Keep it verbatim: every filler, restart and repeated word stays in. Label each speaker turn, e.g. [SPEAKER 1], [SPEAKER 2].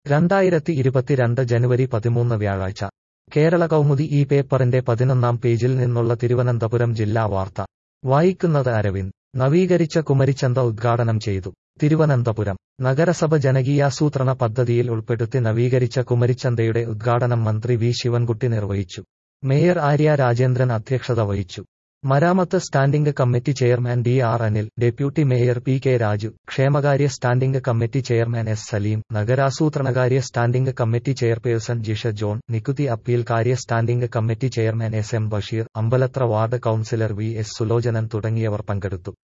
[SPEAKER 1] രണ്ടായിരത്തി ഇരുപത്തിരണ്ട് ജനുവരി പതിമൂന്ന് വ്യാഴാഴ്ച കേരള കൗമുദി ഈ പേപ്പറിന്റെ പതിനൊന്നാം പേജിൽ നിന്നുള്ള തിരുവനന്തപുരം ജില്ലാ വാർത്ത വായിക്കുന്നത് അരവിന്ദ്. നവീകരിച്ച കുമരിച്ചന്ത ഉദ്ഘാടനം ചെയ്തു. തിരുവനന്തപുരം നഗരസഭ ജനകീയാസൂത്രണ പദ്ധതിയിൽ ഉൾപ്പെടുത്തി നവീകരിച്ച കുമരിച്ചന്തയുടെ ഉദ്ഘാടനം മന്ത്രി വി ശിവൻകുട്ടി നിർവഹിച്ചു. മേയർ ആര്യ രാജേന്ദ്രൻ അധ്യക്ഷത വഹിച്ചു. മരാമത്ത് standing committee chairman D R Anil, deputy mayor P K Raju, ക്ഷേമകാര്യ standing committee chairman S Salim, നഗരാസൂത്രണകാര്യ standing committee chairperson Jisha John, നികുതി അപ്പീൽ കാര്യ standing committee chairman S M Basheer, Ambalathara ward councillor V S Sulochanan തുടങ്ങിയവർ പങ്കെടുത്തു.